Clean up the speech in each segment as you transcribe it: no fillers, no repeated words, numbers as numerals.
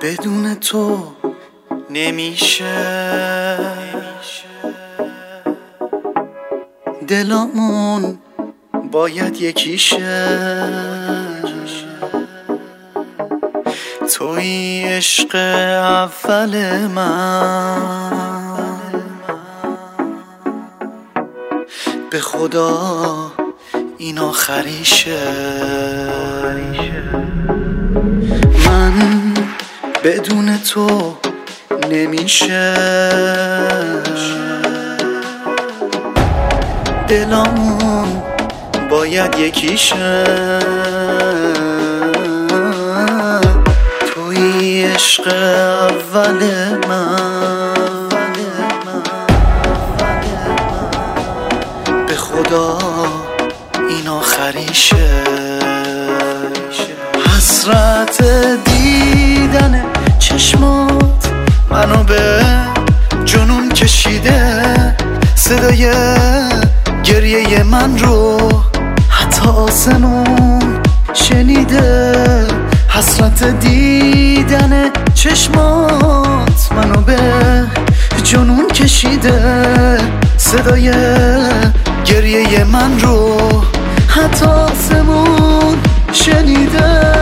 بدون تو نمیشه، دلامون باید یکیشه. توی عشق اول من، به خدا این آخریشه. من بدون تو نمیشه، دلامون باید یکیشه. توی عشق اول من، به خدا این آخریشه. حسرت دیدن چشمات منو به جنون کشیده، صدای گریه من رو حتی آسمون شنیده. حسرت دیدن چشمات منو به جنون کشیده، صدای گریه من رو حتی آسمون شنیده.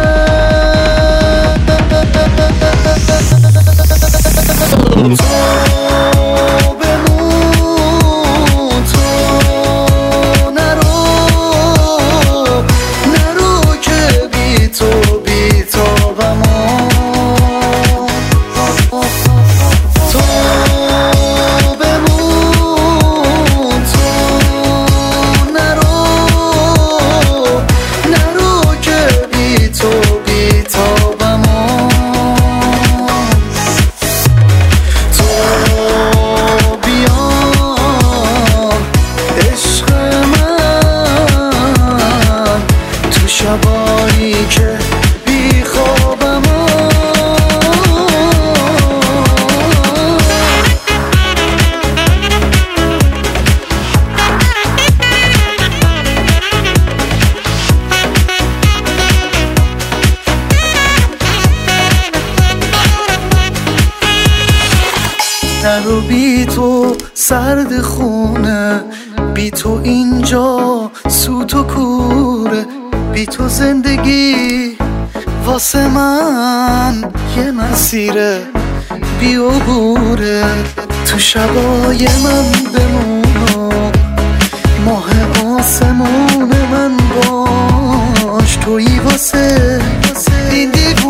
شبایی که بی خوابم، نرو بی تو سرد خونه، بی تو اینجا سوت و کوره، بی تو زندگی واسه من یه مسیره بی عبوره. تو شبای من بمون، ماه آسمون من باش، تویی واسه این